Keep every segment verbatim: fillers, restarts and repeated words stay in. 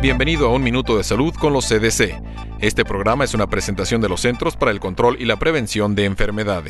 Bienvenido a Un Minuto de Salud con los C D C. Este programa es una presentación de los Centros para el Control y la Prevención de Enfermedades.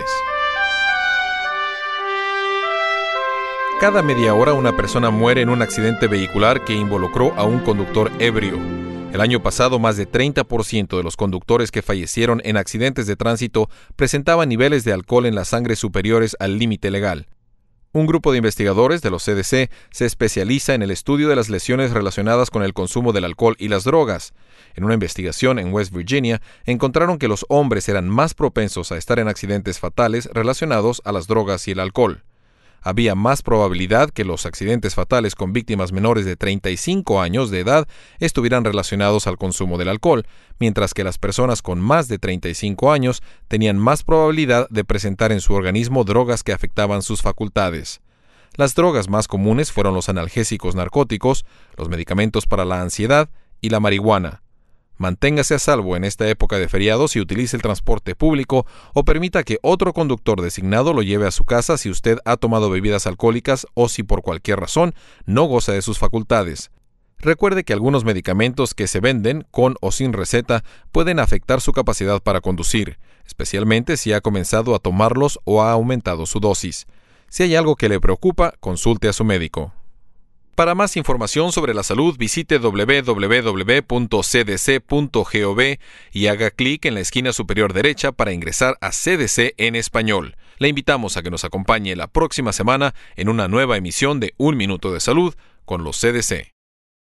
Cada media hora una persona muere en un accidente vehicular que involucró a un conductor ebrio. El año pasado, más de treinta por ciento de los conductores que fallecieron en accidentes de tránsito presentaban niveles de alcohol en la sangre superiores al límite legal. Un grupo de investigadores de los C D C se especializa en el estudio de las lesiones relacionadas con el consumo del alcohol y las drogas. En una investigación en West Virginia, encontraron que los hombres eran más propensos a estar en accidentes fatales relacionados a las drogas y el alcohol. Había más probabilidad que los accidentes fatales con víctimas menores de treinta y cinco años de edad estuvieran relacionados al consumo del alcohol, mientras que las personas con más de treinta y cinco años tenían más probabilidad de presentar en su organismo drogas que afectaban sus facultades. Las drogas más comunes fueron los analgésicos narcóticos, los medicamentos para la ansiedad y la marihuana. Manténgase a salvo en esta época de feriados y utilice el transporte público o permita que otro conductor designado lo lleve a su casa si usted ha tomado bebidas alcohólicas o si por cualquier razón no goza de sus facultades. Recuerde que algunos medicamentos que se venden con o sin receta pueden afectar su capacidad para conducir, especialmente si ha comenzado a tomarlos o ha aumentado su dosis. Si hay algo que le preocupa, consulte a su médico. Para más información sobre la salud, visite doble u doble u doble u punto c d c punto gov y haga clic en la esquina superior derecha para ingresar a C D C en español. Le invitamos a que nos acompañe la próxima semana en una nueva emisión de Un Minuto de Salud con los C D C.